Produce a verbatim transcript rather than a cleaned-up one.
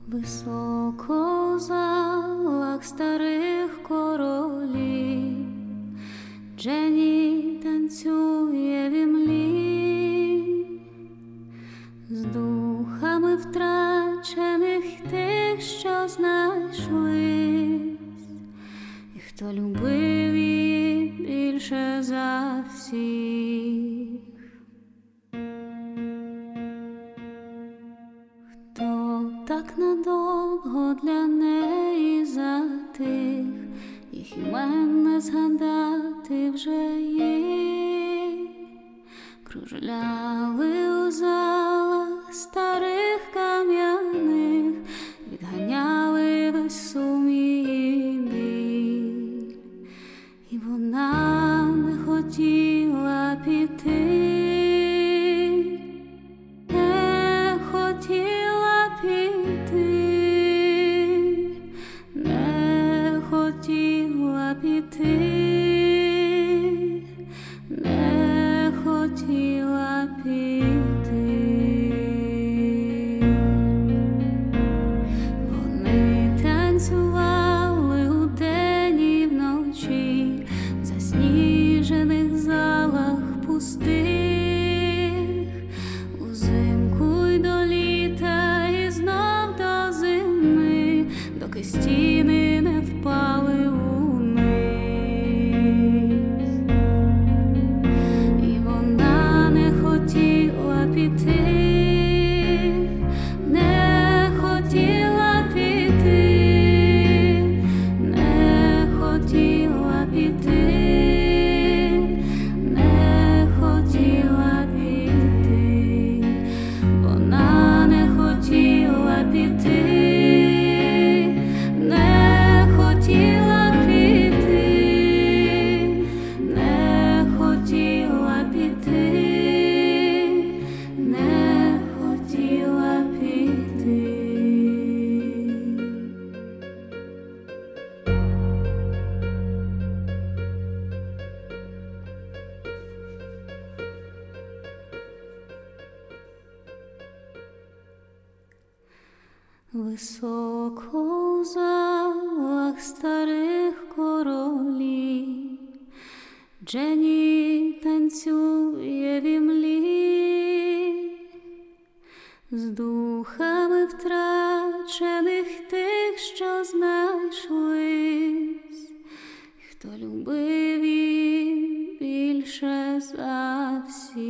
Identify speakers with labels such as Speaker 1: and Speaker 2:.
Speaker 1: Високо в залах старих королів Дженні танцює в імлі з духами втрачених тих, що знайшлись, і хто любив її більше за всіх. Хто так надовго для неї затих, їх імен не згадати вже їй. Кружляли у залах старих кам'яних, відганяли весь сум її біль, і вона не хотіла піти. Піти, не хотіла піти. Вони танцювали удень і вночі в засніжених залах пустих, узимку й до літа і знов до зими, доки стіни не впали у високо в залах старих королів Дженні танцює в імлі з духами втрачених тих, що знайшлись, хто любив її більше за всіх.